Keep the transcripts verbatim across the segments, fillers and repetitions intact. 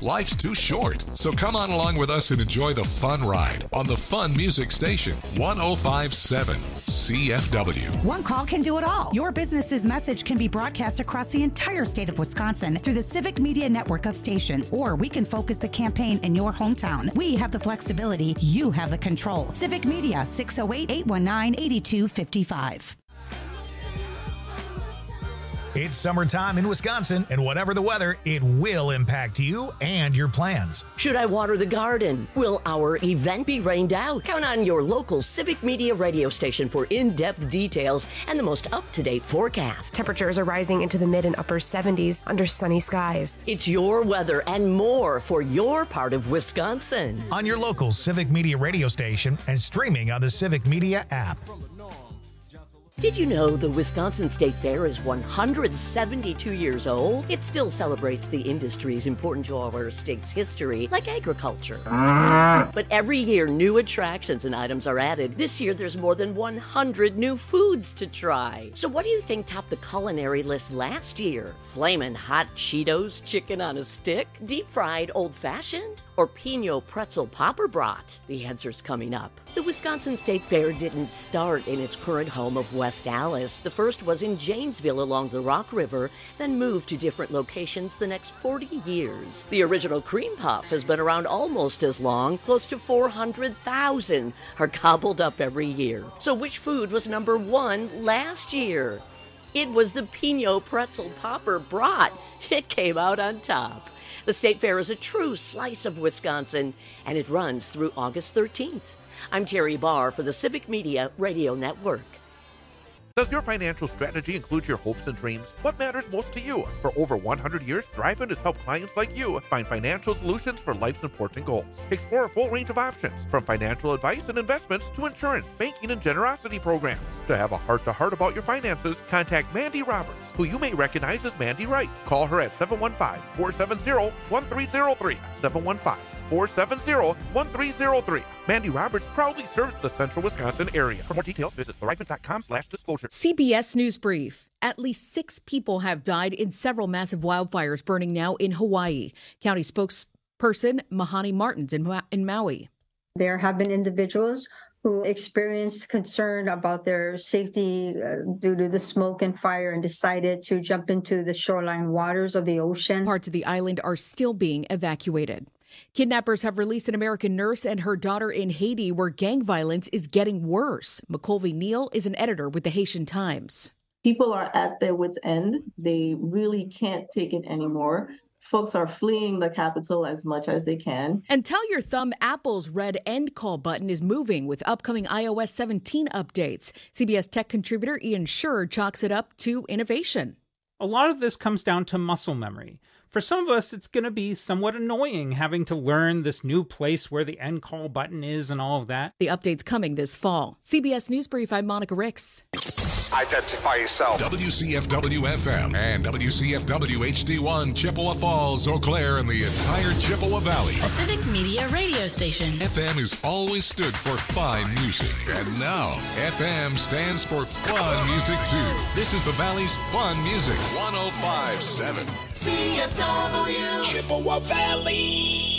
Life's too short. So come on along with us and enjoy the fun ride on the Fun Music Station, one oh five point seven C F W. One call can do it all. Your business's message can be broadcast across the entire state of Wisconsin through the Civic Media network of stations, or we can focus the campaign in your hometown. We have the flexibility. You have the control. Civic Media, six oh eight, eight one nine, eight two five five. It's summertime in Wisconsin, and whatever the weather, it will impact you and your plans. Should I water the garden? Will our event be rained out? Count on your local Civic Media radio station for in-depth details and the most up-to-date forecast. Temperatures are rising into the mid and upper seventies under sunny skies. It's your weather and more for your part of Wisconsin. On your local Civic Media radio station and streaming on the Civic Media app. Did you know the Wisconsin State Fair is one hundred seventy-two years old? It still celebrates the industries important to our state's history, like agriculture. But every year, new attractions and items are added. This year, there's more than one hundred new foods to try. So what do you think topped the culinary list last year? Flamin' hot Cheetos chicken on a stick? Deep-fried old-fashioned? Or Pinot pretzel popper brat? The answer's coming up. The Wisconsin State Fair didn't start in its current home of West Allis. The first was in Janesville along the Rock River, then moved to different locations the next forty years. The original cream puff has been around almost as long. Close to four hundred thousand are gobbled up every year. So which food was number one last year? It was the Pinot pretzel popper brat. It came out on top. The State Fair is a true slice of Wisconsin, and it runs through August thirteenth. I'm Terry Barr for the Civic Media Radio Network. Does your financial strategy include your hopes and dreams? What matters most to you? For over one hundred years, Thrivent has helped clients like you find financial solutions for life's important goals. Explore a full range of options, from financial advice and investments to insurance, banking, and generosity programs. To have a heart-to-heart about your finances, contact Mandy Roberts, who you may recognize as Mandy Wright. Call her at seven one five, four seven zero, one three zero three, seven one five, four seven zero, one three zero three. Mandy Roberts proudly serves the central Wisconsin area. For more details, visit thrivent.com slash disclosure. C B S News Brief. At least six people have died in several massive wildfires burning now in Hawaii. County spokesperson Mahani Martins in, Ma- in Maui. There have been individuals who experienced concern about their safety uh, due to the smoke and fire and decided to jump into the shoreline waters of the ocean. Parts of the island are still being evacuated. Kidnappers have released an American nurse and her daughter in Haiti, where gang violence is getting worse. McColvey Neal is an editor with the Haitian Times. People are at their wits' end. They really can't take it anymore. Folks are fleeing the capital as much as they can. And tell your thumb Apple's red end call button is moving with upcoming i O S seventeen updates. C B S tech contributor Ian Sherr chalks it up to innovation. A lot of this comes down to muscle memory. For some of us, it's going to be somewhat annoying having to learn this new place where the end call button is and all of that. The update's coming this fall. C B S News Brief, I'm Monica Ricks. Identify yourself. W C F W F M and W C F W H D one, Chippewa Falls, Eau Claire, and the entire Chippewa Valley. A Civic Media radio station. F M has always stood for fine music. And now, F M stands for fun music, too. This is the Valley's fun music. one oh five point seven. C F W. Chippewa Valley.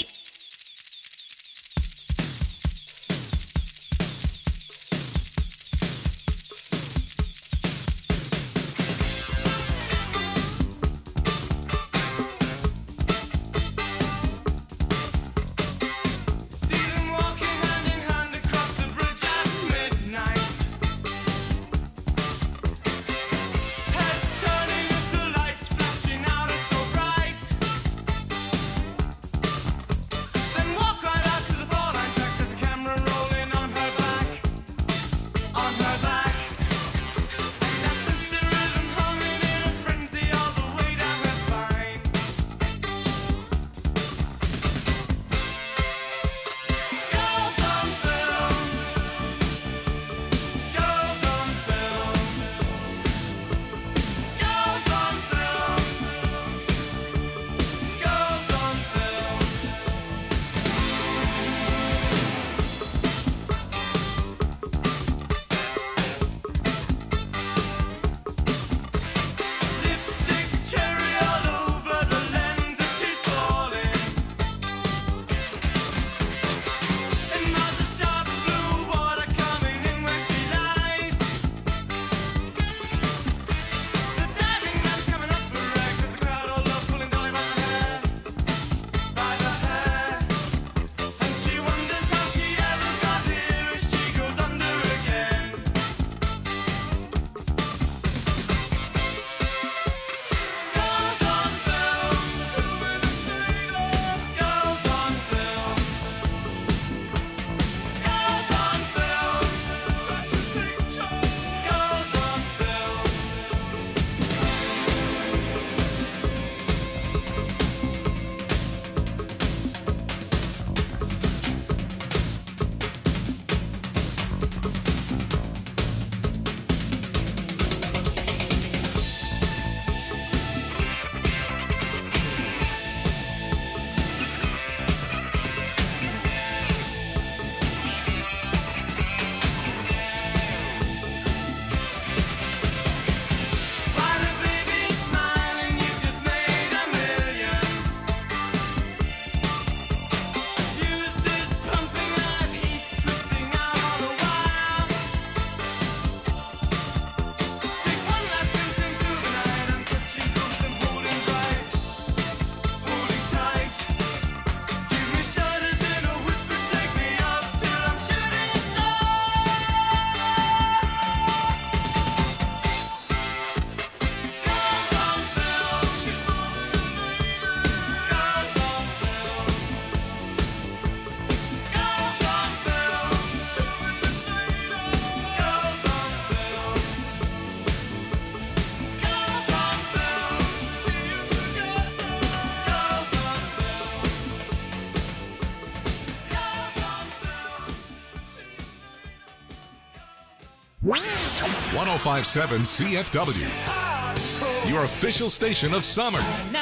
one oh five point seven C F W, your official station of summer.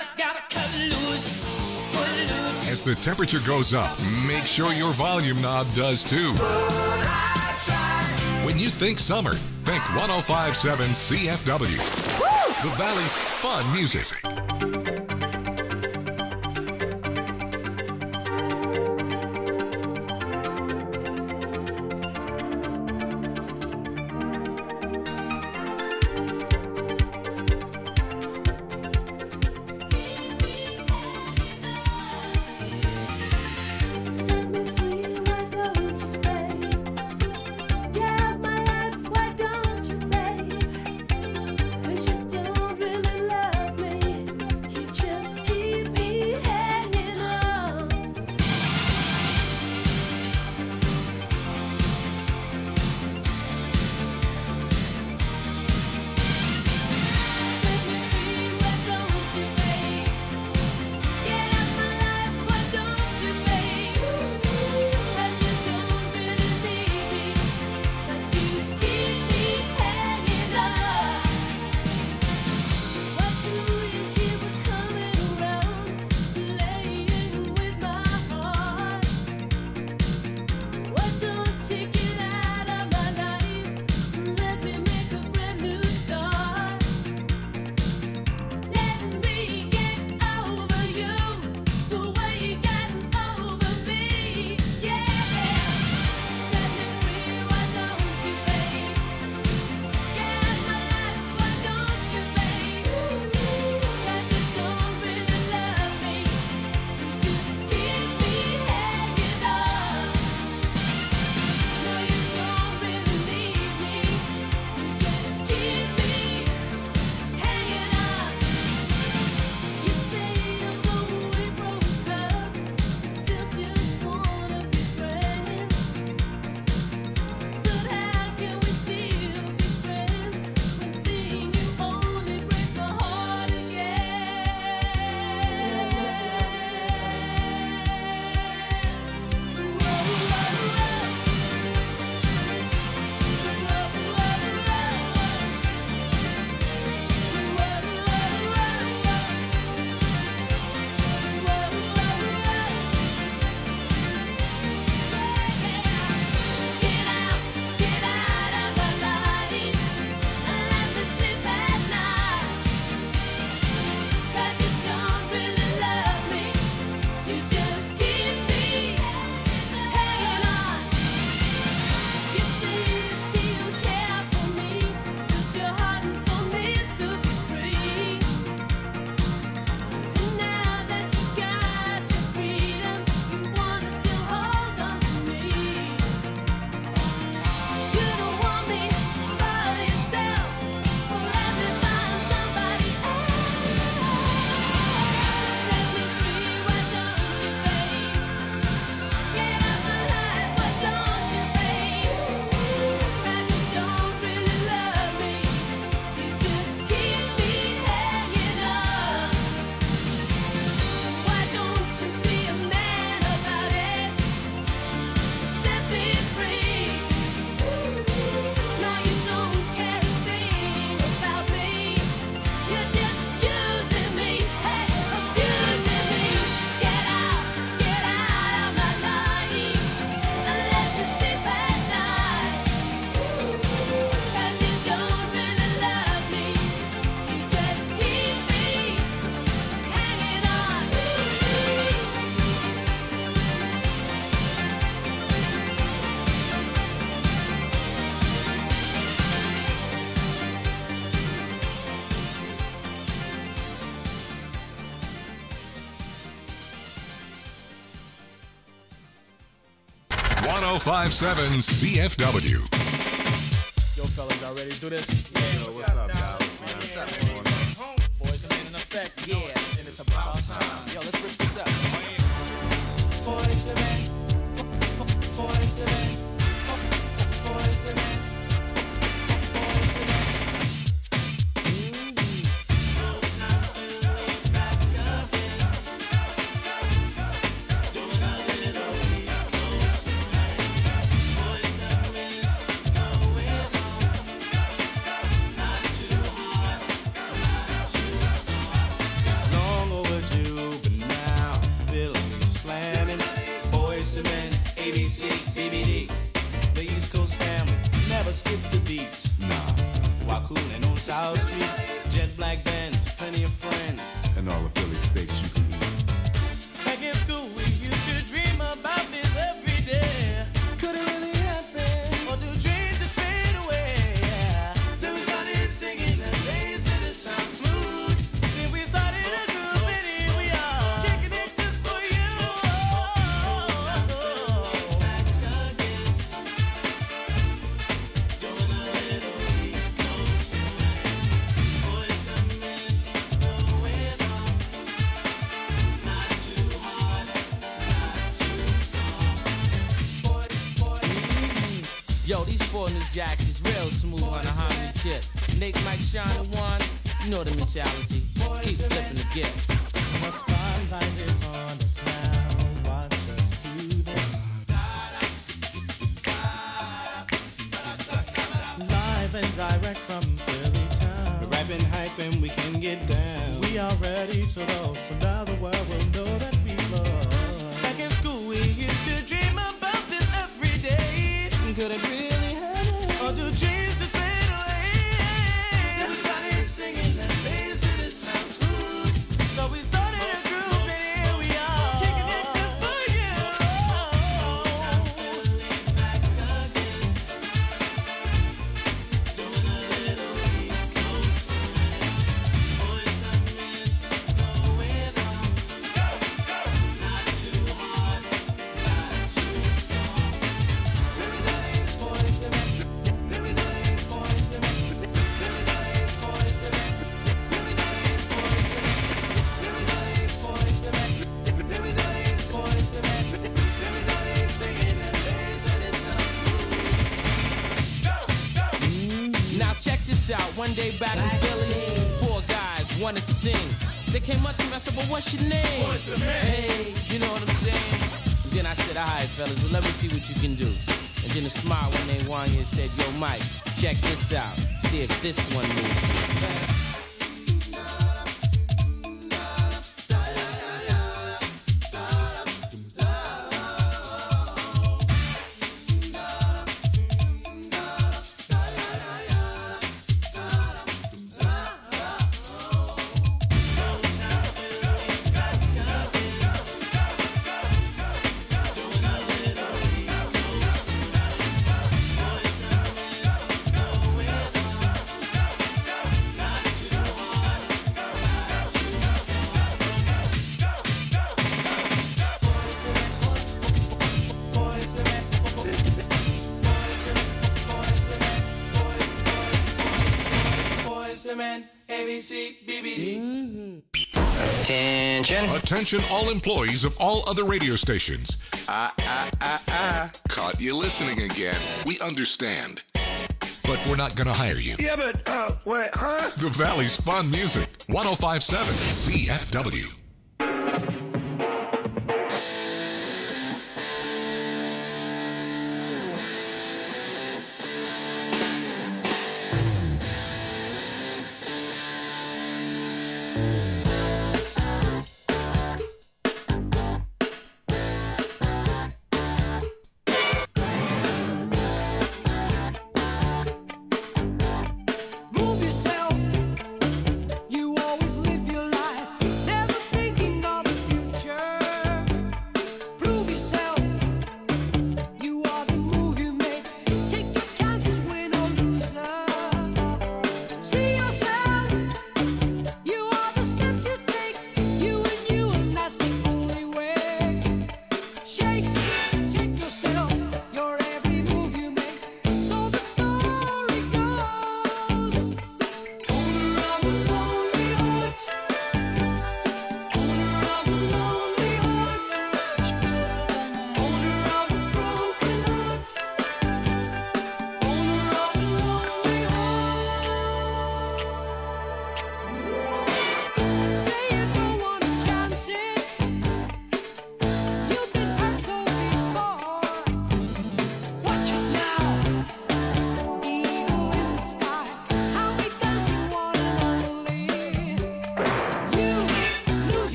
As the temperature goes up, make sure your volume knob does too. When you think summer, think one oh five point seven C F W, the Valley's fun music. one oh five point seven C F W. Yo, fellas, y'all ready to do this? Yeah, yo, what's up, guys? What's up, man? Boys are in effect, yeah, and it's about time. Yo, let's rip this up. Boys to men, boys to men, boys to men. Yo, these four new jacks is real smooth on the harmony tip. Nick, Mike, Sean, and one, you know the mentality. Keep flipping the gift. The spotlight is on us now. Watch us do this. Live and direct from Philly town. We're rapping, hyping, we can get down. We are ready to roll, so now the world will know that we love. Back in school, we used to dream about this every day. Could it really happen? Or do dreams just fade away? Then we started singing and dancing, it sounds good. So we started a group and here we are, kicking it just for you. One day back in Philly, four guys wanted to sing. They came up to me, I said, well, what's your name? Hey, you know what I'm saying? And then I said, all right, fellas, well, let me see what you can do. And then a smile when they won and said, yo, Mike, check this out. See if this one moves. Attention. Attention all employees of all other radio stations. Ah, ah, ah, ah. Caught you listening again. We understand. But we're not going to hire you. Yeah, but, uh, what, huh? The Valley's Fun Music. one oh five point seven C F W. Move yourself. You always live your life. Never think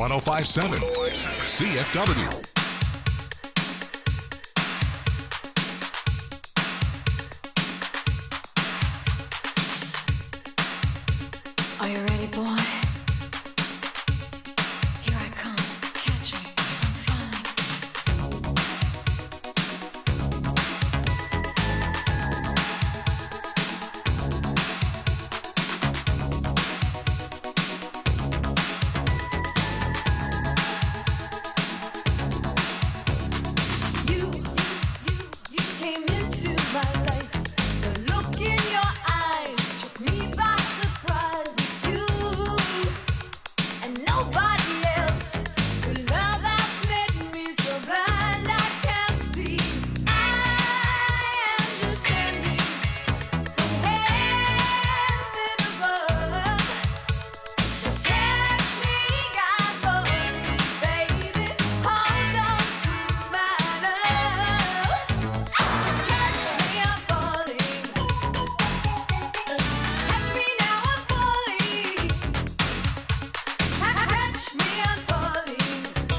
one oh five point seven C F W. Are you ready, boy? Here I come. Catch me. I'm falling. You, you, you came into my life. The look in your eyes took me by surprise. It's you and nobody else. Your love has made me so blind I can't see. I am just standing from heaven above. So catch me, God, for me, baby. Hold on to my love. Catch me, I'm falling. Catch me now, I'm falling. Catch me, I'm falling.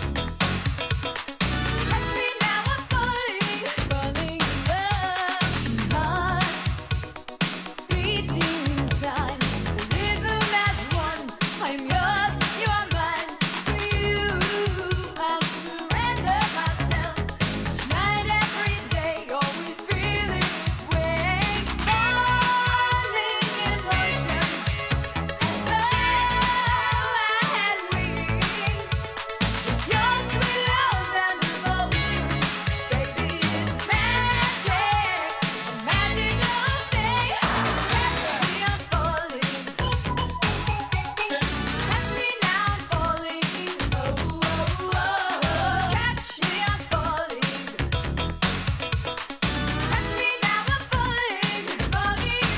Catch me now, I'm falling. Falling in love. Two hearts beating in time. The rhythm as one. I'm yours, you are mine. For you, I surrender myself. Each night, every day, always feeling this way. Falling in motion, as though I had wings. With your sweet love and devotion, baby, it's magic, a magical thing. Catch me, I'm falling. Catch me now, I'm falling. Oh, oh, oh. Catch me, I'm falling. Catch me now, I'm falling. Falling in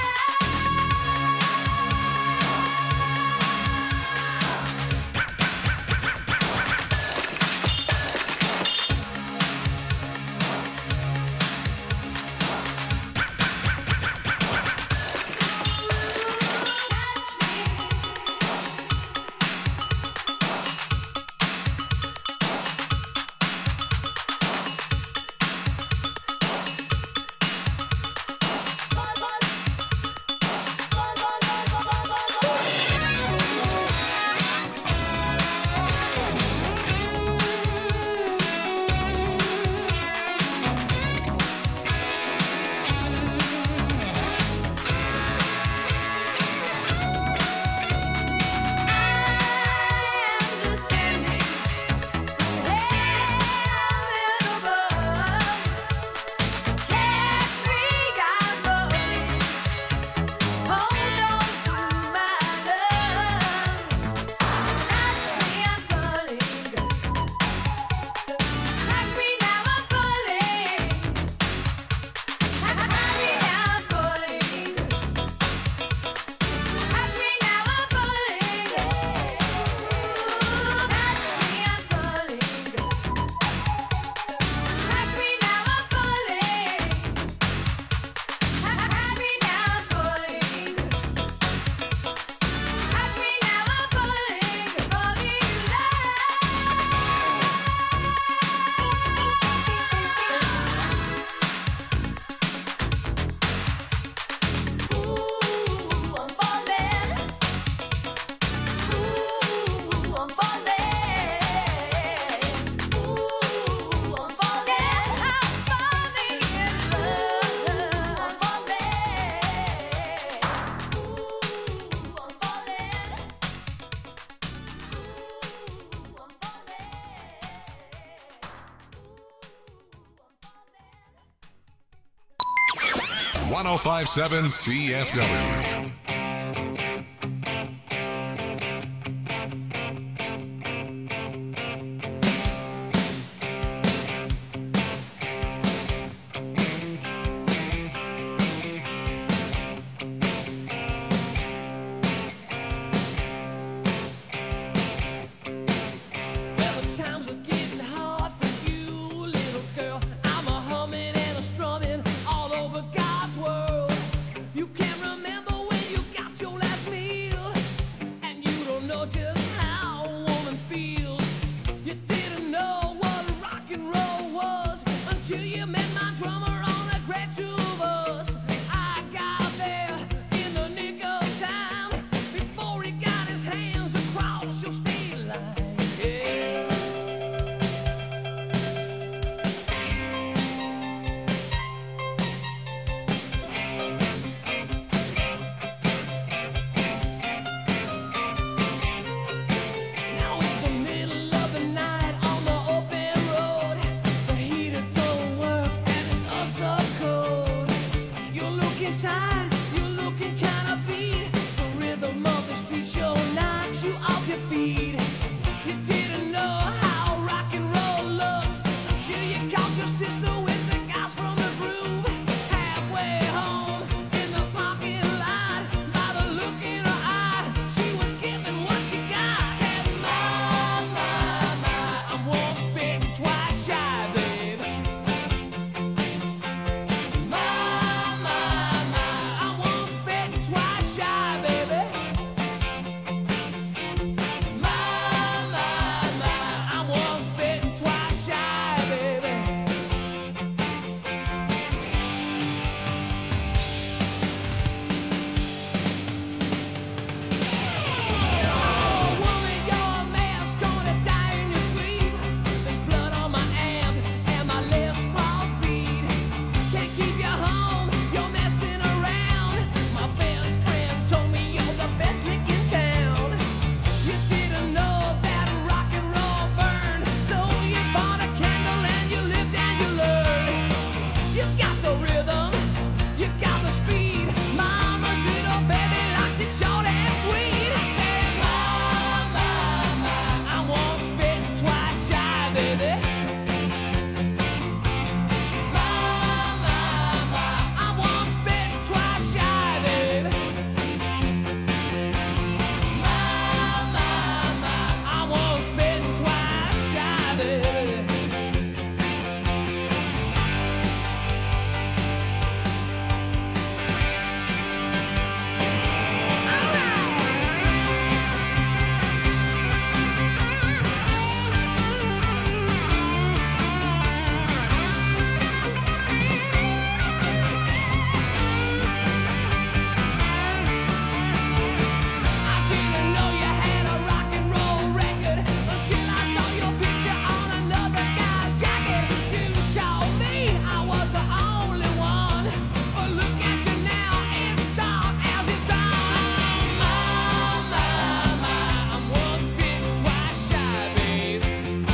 one oh five point seven C F W. Times were getting hard for you, little girl. I'm a humming and a strumming all over God's world. You can't remember when you Until you met my drummer on a great tour bus. I got there in the nick of time before he got his hands across your state line. Yeah. Now it's the middle of the night on the open road. The heater don't work and it's all so cold. You're looking tired, you're looking kinda beat. The rhythm of the street show knocks you off your feet. You didn't know how rock and roll looked until you caught your sister with the guys from the groove. Halfway home in the parking lot, by the look in her eye, she was giving what she got. Said, my, my, my, I'm once bitten, twice shy, babe. My, my, my, I'm once bitten, twice shy, baby. My, my, my, I'm once bitten, twice shy, baby. Oh, worry, you're a mess, gonna die in your sleep. There's blood on my amp and my Les Paul's beat. Can't keep you home, you're messing around. My best friend told me you're the best lick in town. You didn't know that rock and roll burned, so you bought a candle and you lived and you learned. You got the rhythm, you got the speed. Mama's little baby likes it short and sweet. I said, my, my, my, I'm once bitten, twice shy, baby. My, my, my, I'm once bitten, twice shy, baby. My, my, my, I'm once bitten, twice shy, baby. I didn't know you had a rock and roll record until I saw your picture on another guy's jacket. You told me I was the only one, but look at you now, it's dark as it's dawn. My, my, my, I'm once bitten, twice shy, babe.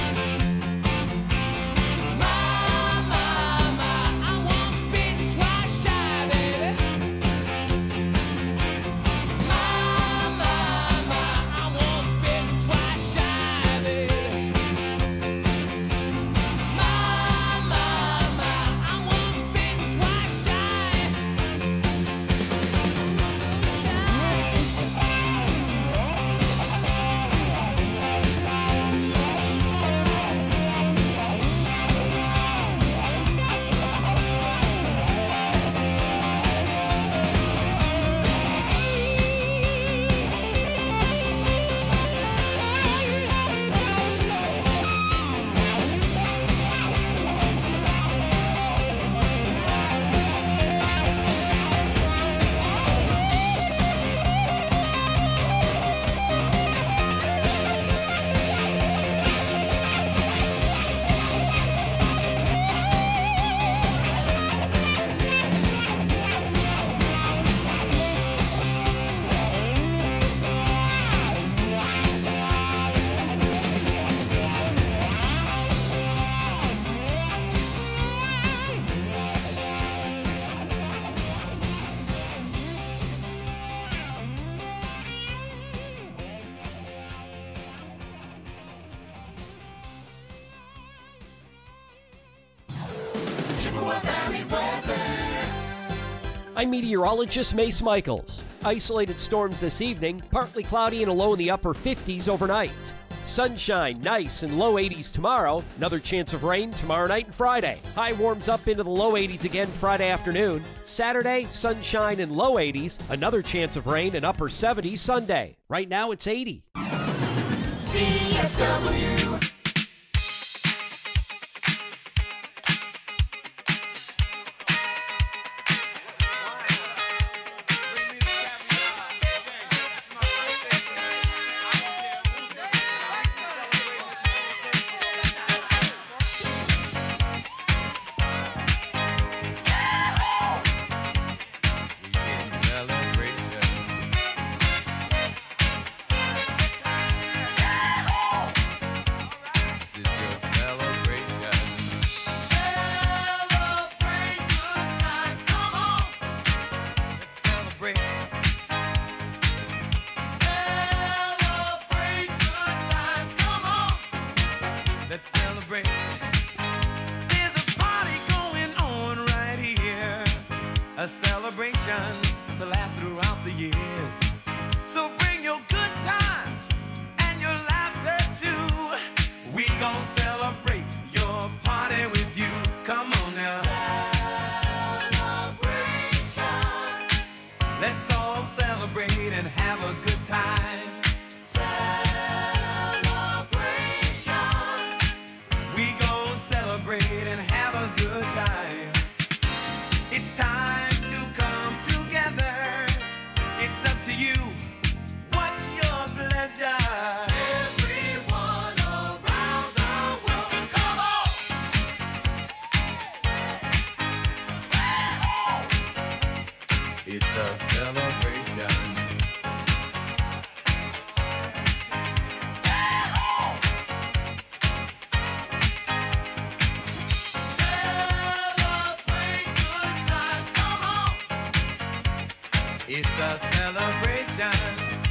My, my, my, I'm once bitten, twice shy, baby. My, my, my, I'm once bitten, twice shy, baby. My, my, my, I'm once bitten, twice shy. I'm meteorologist Mace Michaels. Isolated storms this evening, partly cloudy and a low in the upper fifties overnight. Sunshine, nice, and low eighties tomorrow. Another chance of rain tomorrow night and Friday. High warms up into the low eighties again Friday afternoon. Saturday, sunshine and low eighties. Another chance of rain and upper seventies Sunday. Right now it's eighty. C F W. gonna celebrate your party with you. Come on now. Celebration. Let's all celebrate and have a good time. Celebration. We gonna celebrate and have a good time. It's time to come together. It's up to you. What's your pleasure? Everyone around the world, come on! It's a celebration. Celebrate good times, come on! It's a celebration.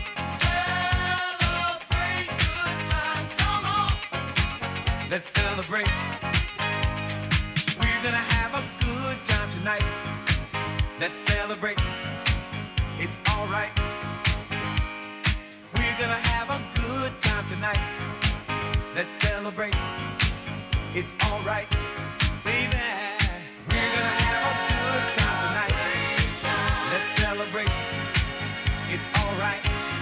Celebrate good times, come on! Let's celebrate. We're gonna have a good time tonight. Let's celebrate. It's alright. We're gonna have a good time tonight. Let's celebrate. It's alright, baby. We're gonna have a good time tonight. Let's celebrate. It's alright.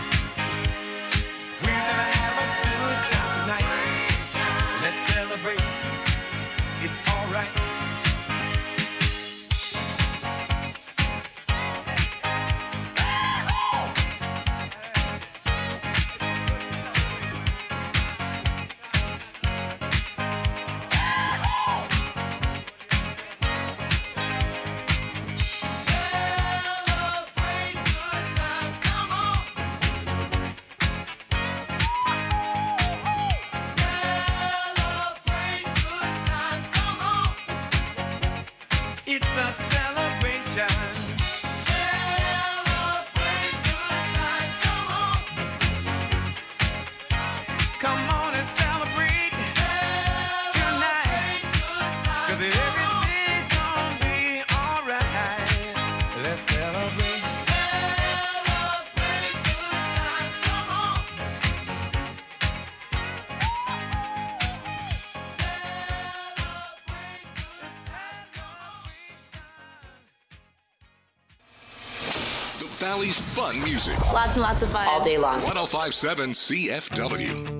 We're gonna have a good time tonight. Let's celebrate. It's alright. Celebrate good times, come on. Celebrate good times, come on. It's a celebration. Celebrate good times, come on. Come on and celebrate tonight. 'Cause everything's gonna be alright. Let's celebrate. Celebrate good times, come on. The Valley's fun music. Lots and lots of fun. All day long. ten fifty-seven C F W.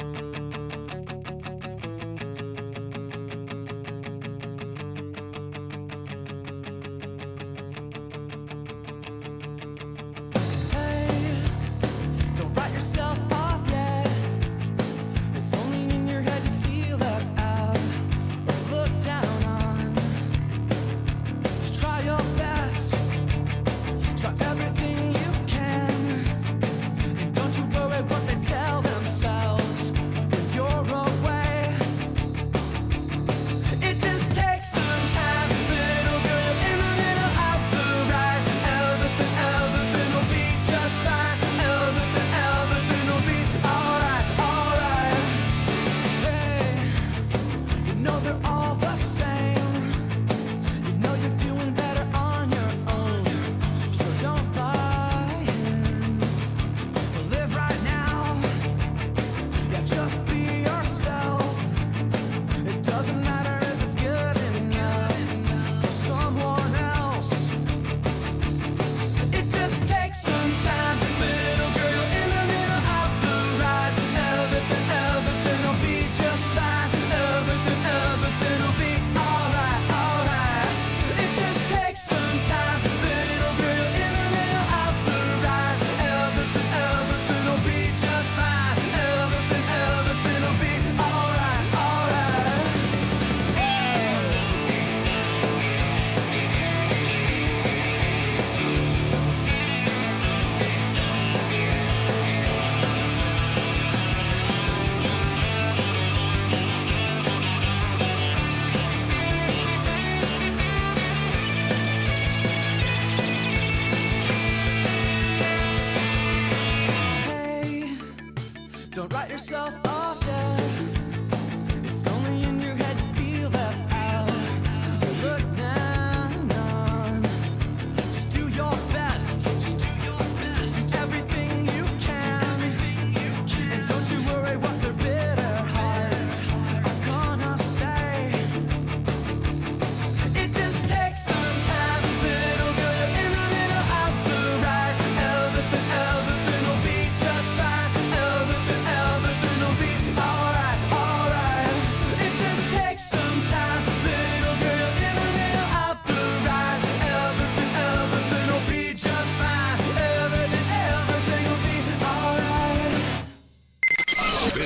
Don't write yourself off yet. It's only in your head you feel left out or looked down on. Just try your best. Try everything you can. And don't you worry what they tell themselves.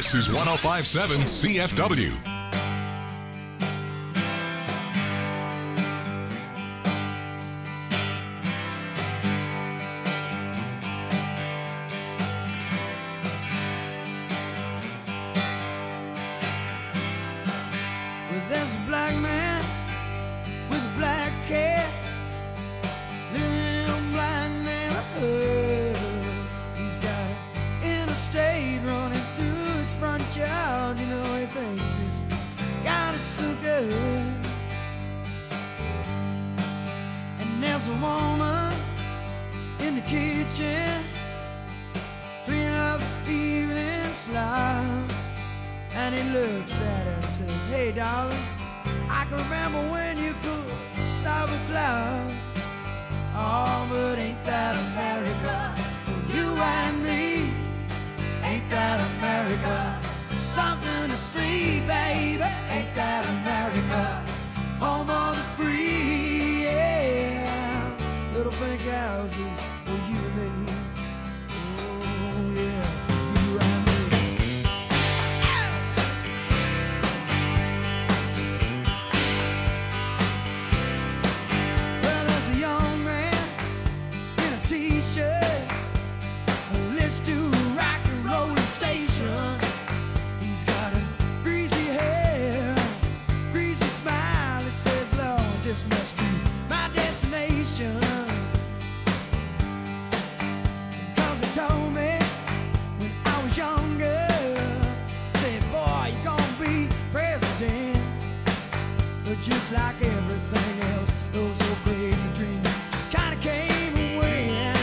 This is one oh five point seven C F W. Well, there's a black man with a black cat living in a black neighborhood. He's got an interstate running through his front yard. You know, he thinks he's got it so good. And there's a woman in the kitchen cleaning up the evening slime. And he looks at her and says, hey, darling, I can remember when you could stop a cloud. Oh, but ain't that America? For you and me, ain't that America? Something to see, baby, ain't that America? Home of the free, yeah. Little pink houses for you and me. Oh, yeah, for you and me. Just like everything else, those old crazy dreams just kinda came and went.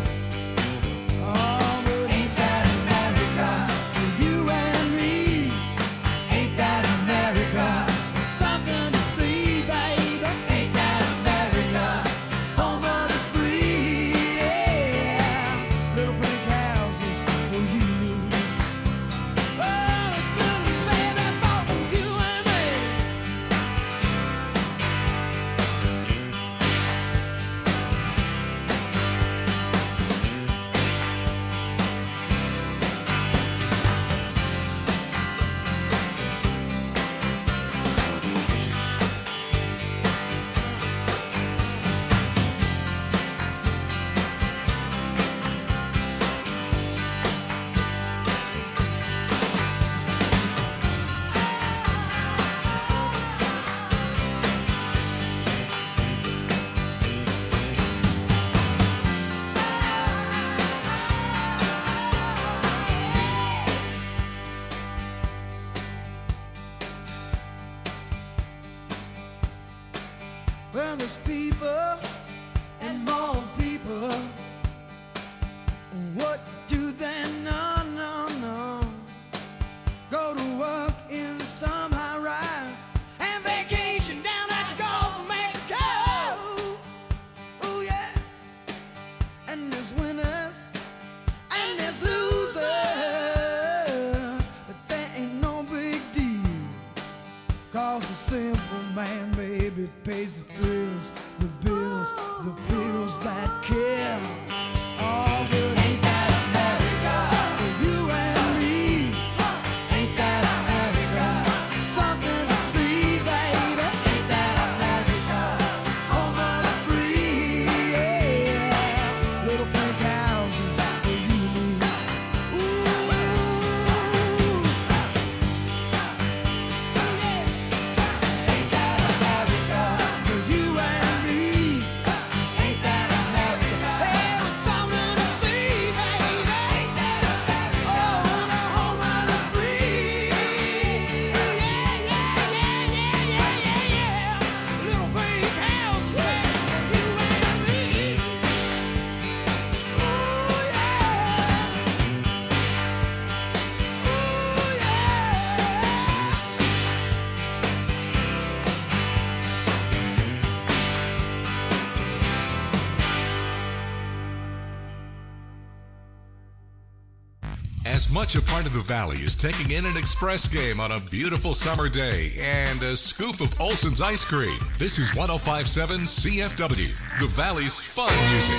Oh, but ain't that America? For you and me, ain't that America? Something to see, baby, ain't that America? Home of the free, yeah. Little pink houses for you. Oh, baby, for you and me. Well, there's people and more people. What do they know? No, no. Go to work in some high rise and vacation down at the Gulf of Mexico. Oh, yeah. And there's winners and there's losers. But that ain't no big deal. Cause the simple man, baby, pays the thrills, the bills, the bills that kill. Oh, but ain't that America? For you and me, ain't that America? Something to see, baby, ain't that America? Home of the free, yeah. Little pink houses for you and me. Ooh, ain't that America? For you and me, ain't that America? Hey, there's something to see, baby, ain't that America? Oh, the home of the free, yeah, yeah, yeah, yeah, yeah, yeah, yeah. Little pink houses, baby, for you and me. Ooh, yeah. Ooh, yeah. As much a part of the Valley as taking in an express game on a beautiful summer day and a scoop of Olson's ice cream. This is one oh five point seven C F W, the Valley's fun music.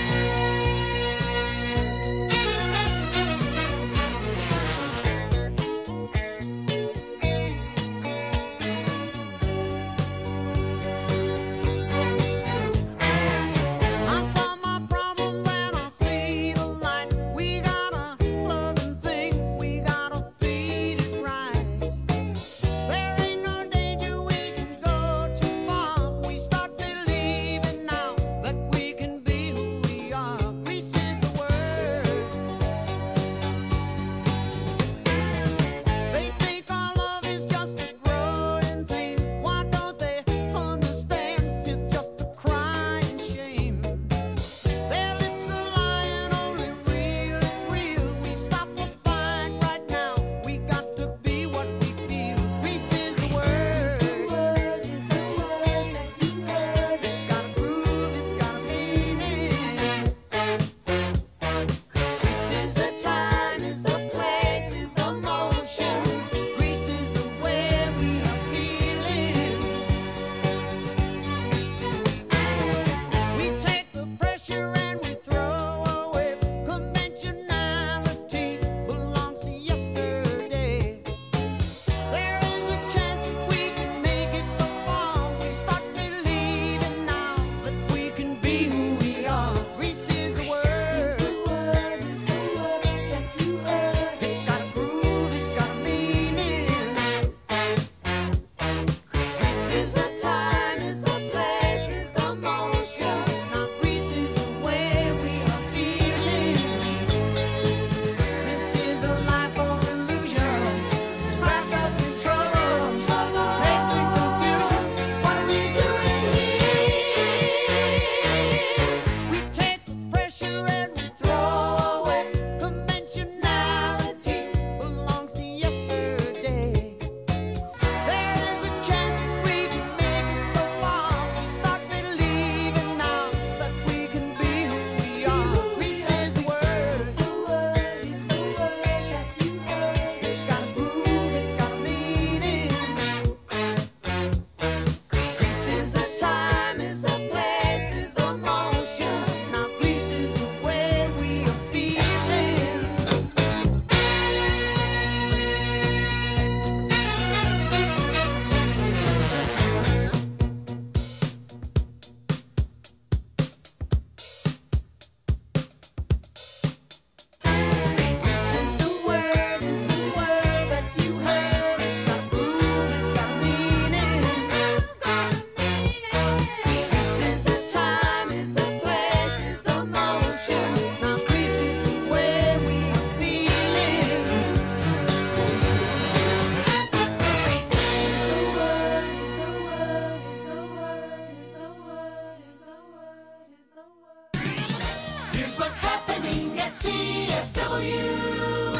at C F W.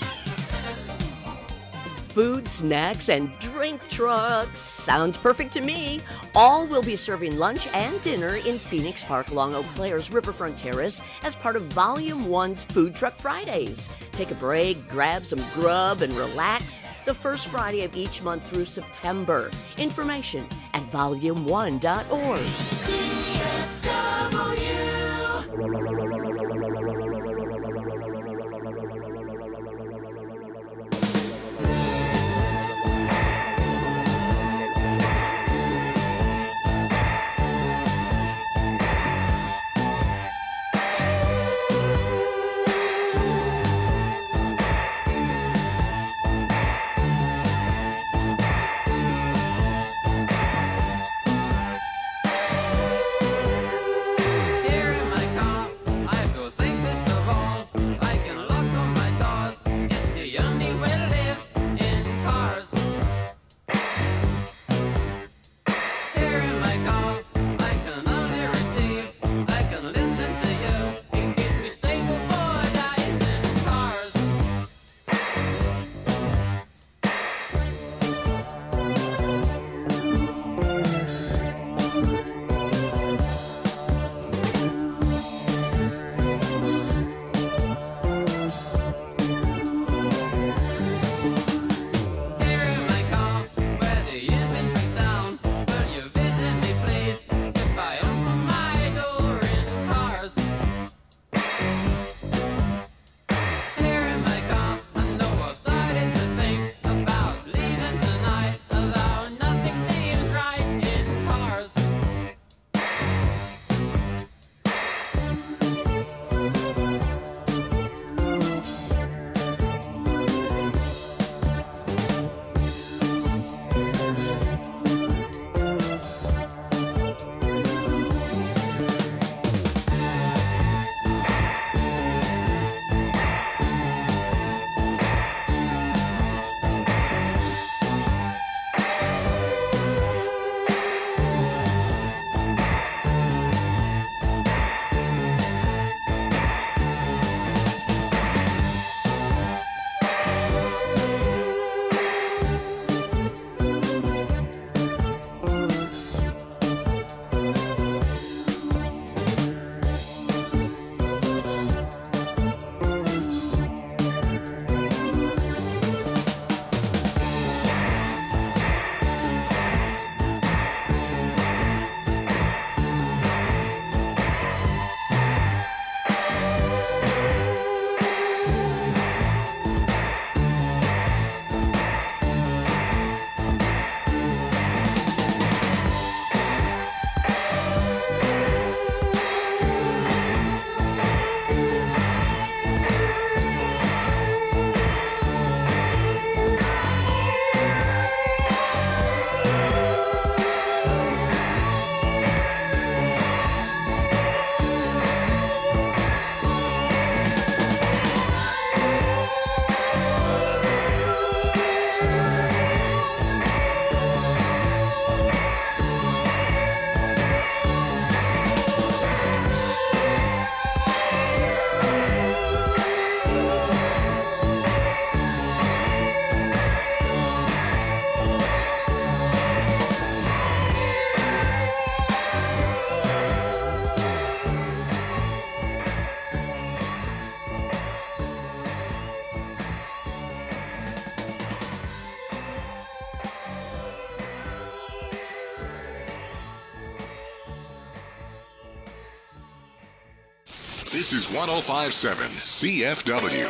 Food, snacks, and drink trucks. Sounds perfect to me. All will be serving lunch and dinner in Phoenix Park along Eau Claire's Riverfront Terrace as part of Volume one's Food Truck Fridays. Take a break, grab some grub, and relax the first Friday of each month through September. Information at volume one dot org. C F W. This is one oh five point seven C F W.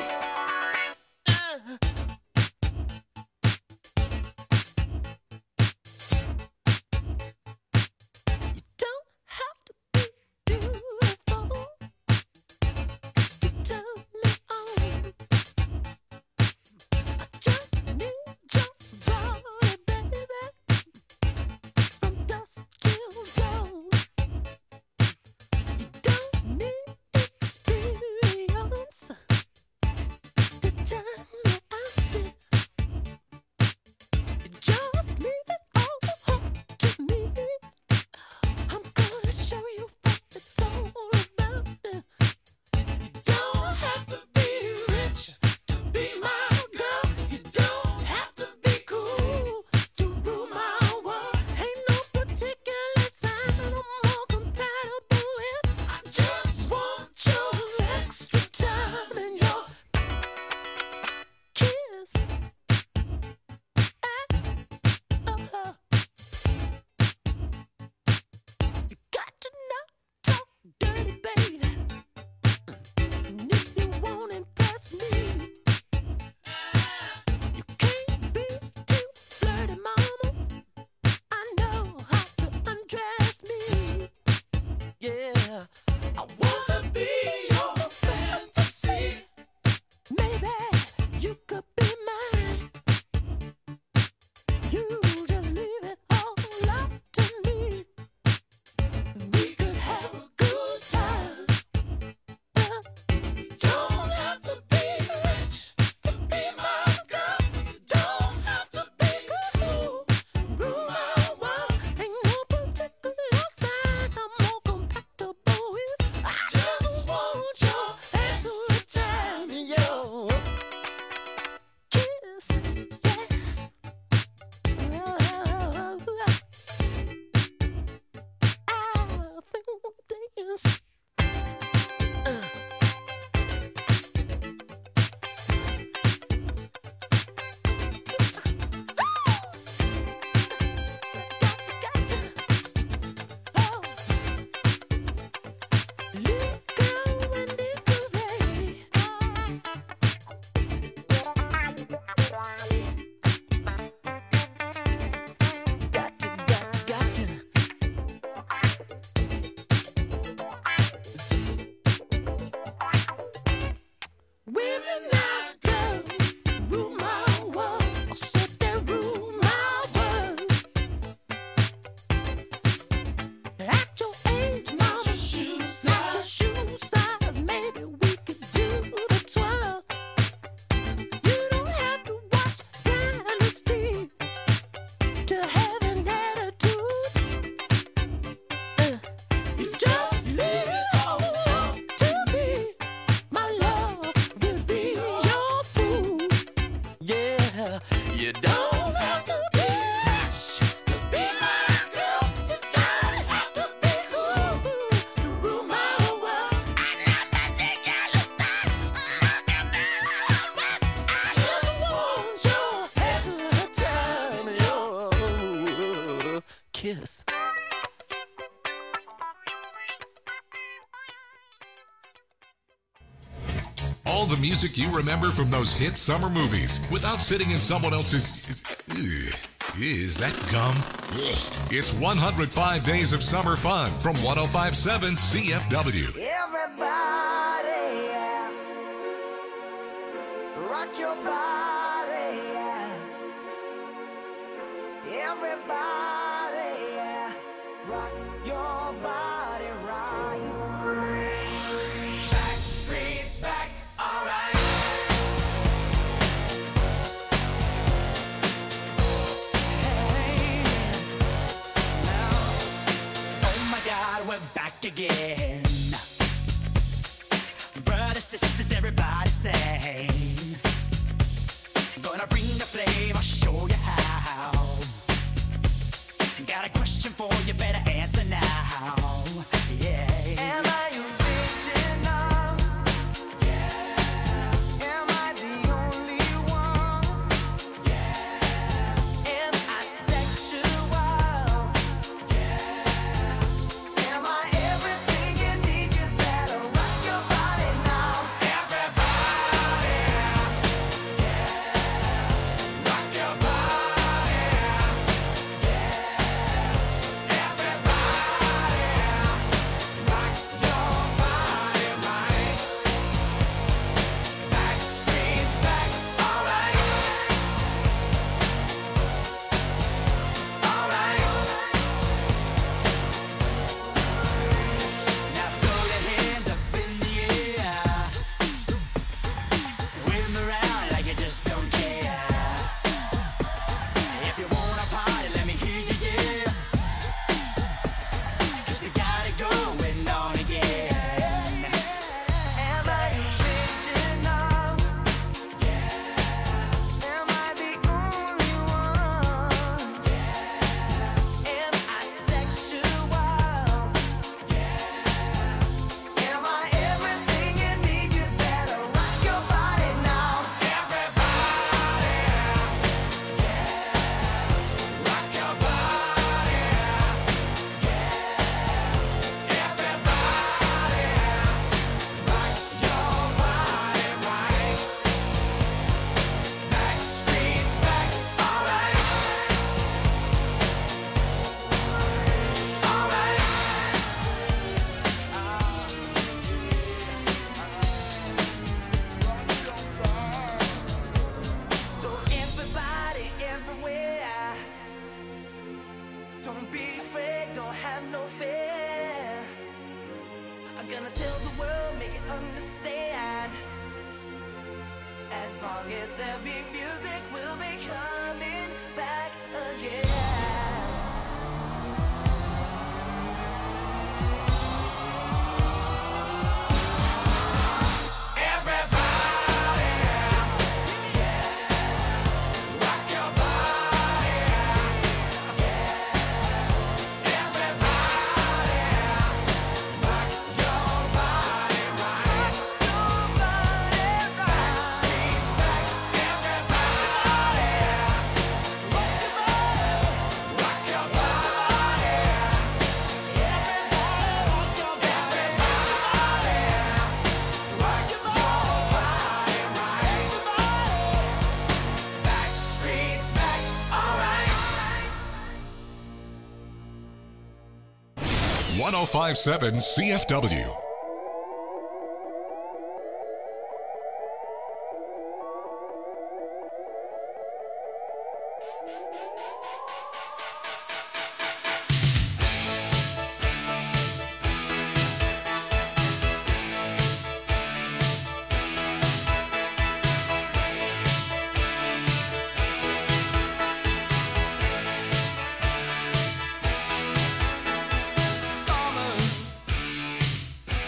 kiss. All the music you remember from those hit summer movies without sitting in someone else's... Ugh. Is that gum? Ugh. It's one hundred five Days of Summer Fun from one oh five point seven C F W. Everybody, yeah. Rock your body, yeah. Everybody, yeah. Rock your body right. Back streets back, alright. Hey, now, oh my God, we're back again. Brothers, sisters, everybody sing. Gonna bring the flame, I'll show you how. Got a question for you, better answer now. Yeah. Am I original? Yeah. Am I the only one? Yeah. Am I sexual? Yeah. Am I everything you need? You better rock your body now. Everybody, yeah. Rock your body, yeah. Just don't care. If you wanna party, let me hear you, yeah. 'Cause we got it going on again. Am I original? Yeah. Am I the only one? Yeah. Am I sexual? Yeah. Am I everything you need? You better rock your body now. So everybody, everywhere, don't be afraid, don't have no fear. I'm gonna tell the world, make it understand. As long as there be music, we'll be coming back again. one oh five point seven C F W. Summer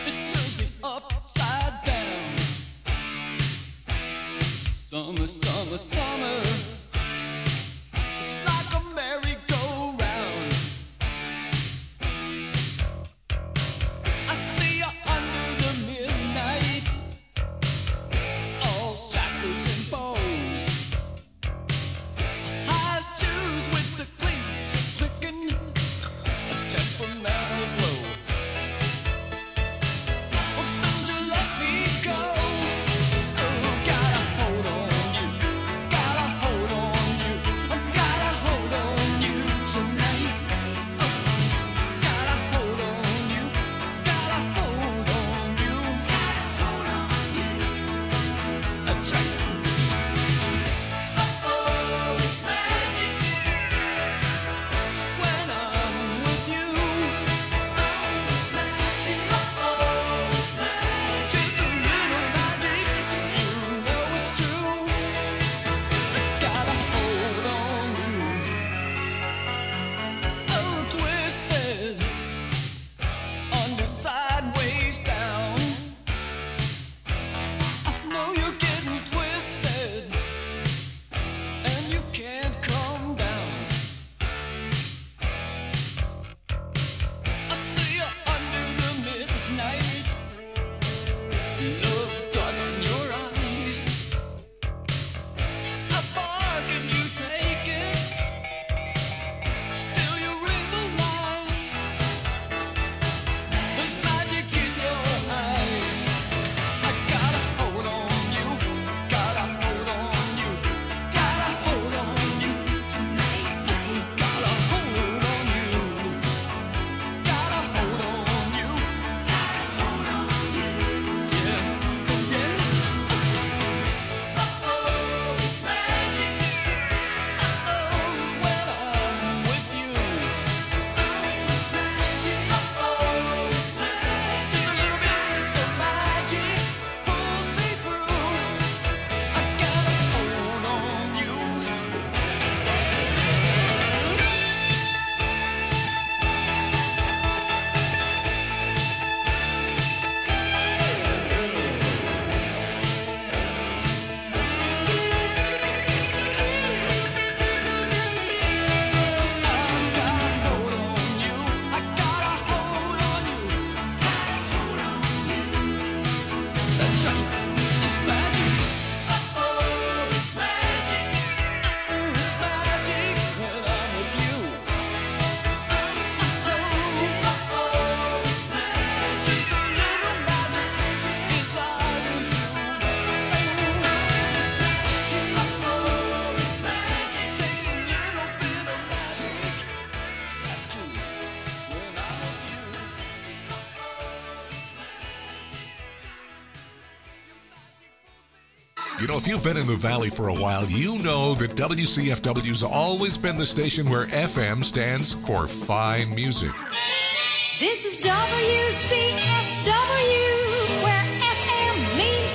You know, if you've been in the Valley for a while, you know that W C F W's always been the station where F M stands for fine music. This is W C